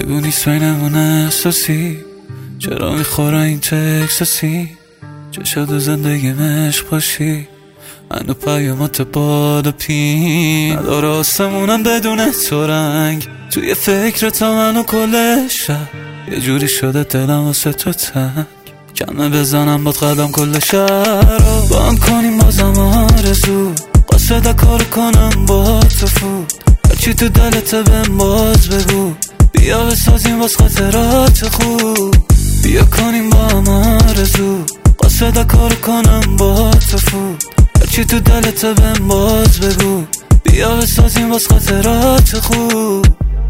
بگو نیست بینمون احساسی، چرا میخوره این تکساسی؟ چه شد زندگی مشق باشی، هنو پیامات باد و پین نداره آسمونم بدون تو رنگ. توی فکر تا منو کل شب یه جوری شده دلم واسه تو تنگ. کمه بزنم باد قدم کل شهر رو بام کنیم بازم آرزو. قصد کار کنم با تو فود، هرچی تو دلت بهم باز بگو. بیا بسازیم باز خاطرات خوب، بیا کنیم با هم آرزو. قصد کار کنم با تو فود، هرچی تو دلت بهم باز بگو. بیا بسازیم باز خاطرات خوب.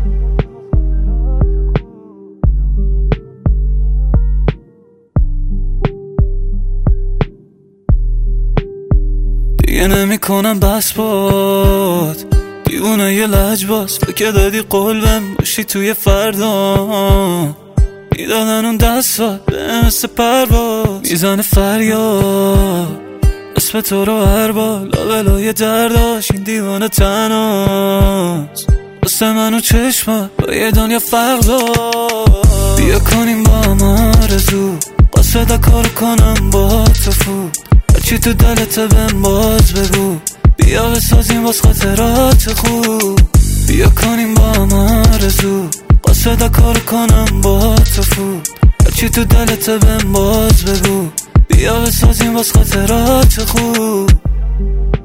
دیگه نمی کنم بس باد، دیوونه یه لجباز. فکر دادی قول بهم باشی توی فردا، میدادن اون دستات به مثل پرواز. میزنه فریاد اسم تو رو هر بار، لابلای درداش این دیوانه تناست. واسه منو چشمات با یه دنیا فرق داد. بیا کنیم با هم آرزو، قصد کار کنم با تو فود، هرچی تو دلت بهم باز بگو. بیا بسازیم باز خاطرات خوب، بیا کنیم با هم آرزو. قصد کار کنم با تو فود، هرچی تو دلت بهم باز بگو. بیا بسازیم باز خاطرات خوب.